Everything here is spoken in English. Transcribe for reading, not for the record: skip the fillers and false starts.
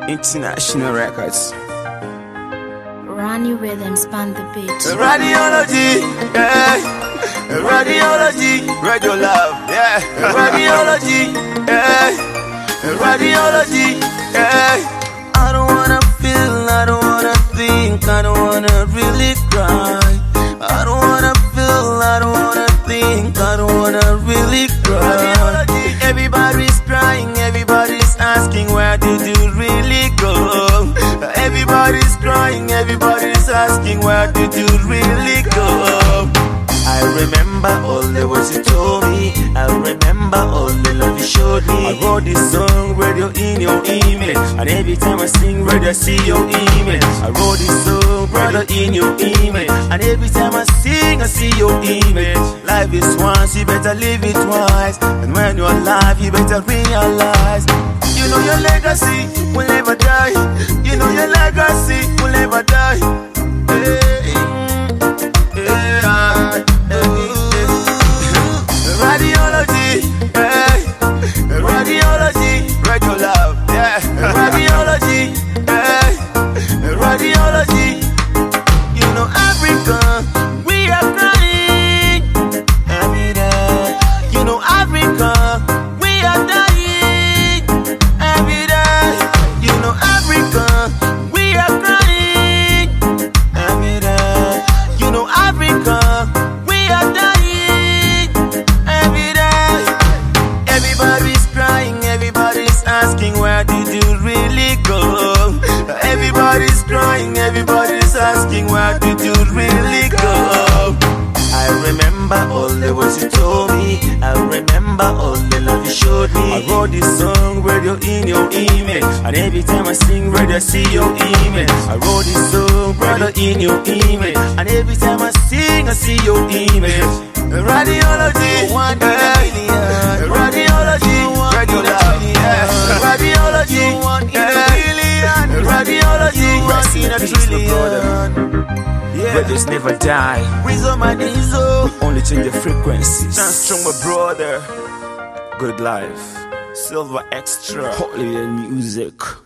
International Records. Ronnie Rhythm span the beat. Radiology, yeah. Radiology, radio love, yeah. Radiology, yeah. Radiology, yeah. I don't wanna feel, I don't wanna think, I don't wanna really cry. I don't wanna feel, I don't wanna think, I don't wanna really cry. Radiology, everybody's crying, everybody's asking, where did you really go? Everybody's crying, everybody's asking, where did you really go? I remember all the words you told me, I remember all the love you showed me. I wrote this song, radio in your image, and every time I sing, radio I see your image. I wrote this song, brother, in your image, and every time I sing, I see your image. Life is once, you better live it twice, and when you're alive, you better realize. You know your legacy will never die. You know your legacy will never die. Radiology, radiology, radio love, yeah. Radiology, radiology. You know Africa, we are crying every day. You know Africa, we are dying every day. You know Africa, we are crying every day. You know Africa, we are dying every day. Everybody's crying, everybody's asking, where did you really go? Everybody's crying, everybody's asking, where did you really go? I remember all the words you told me, I remember all the love you showed me. I wrote this song, radio in your image, and every time I sing, radio I see your image. I wrote this song, brother, in your image, and every time I sing, I see your image. Radiology, radiology, radio love, radiology, radiology, once in a trillion. Yeah. Radios never die. Rizzo my diesel, We only change the frequencies. stand strong, my brother. Good life. Silver extra. Holy music.